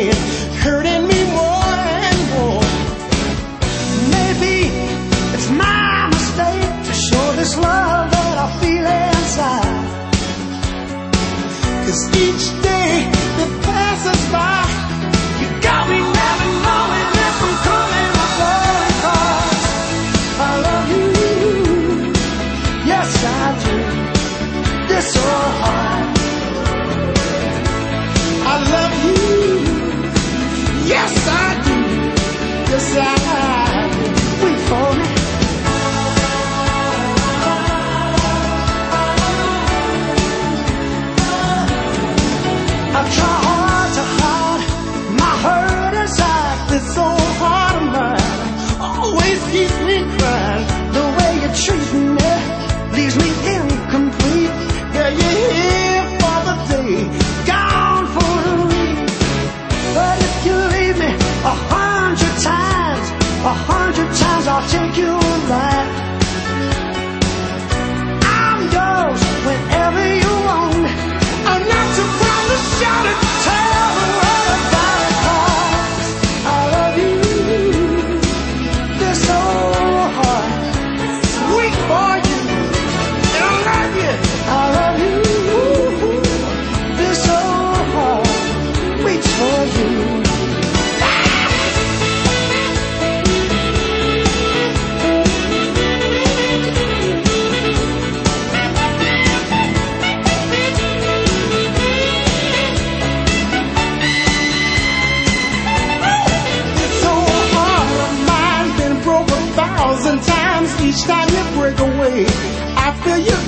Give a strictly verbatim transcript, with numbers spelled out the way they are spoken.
again, hurting me more and more. Maybe it's my mistake to show this love that I feel inside. 'Cause each day that passes by, you got me never knowing if I'm coming or going. 'Cause I love you, yes I do, this so hard. I love you, yes I do, yes I do. Wait for me. I try hard to hide my hurt inside. This old heart of mine always keeps me crying. The way you treat me leaves me incomplete. Yeah, you're here for the day, gone for the week. But if you leave me a hundred times, a hundred times I'll take you back. I'm yours whenever you want me. I'm not too proud to shout it, tell the world about it. 'Cause I love you, this whole heart, sweet for you, and I love you, I love you, this whole heart, waits for you. Each time you break away, I feel you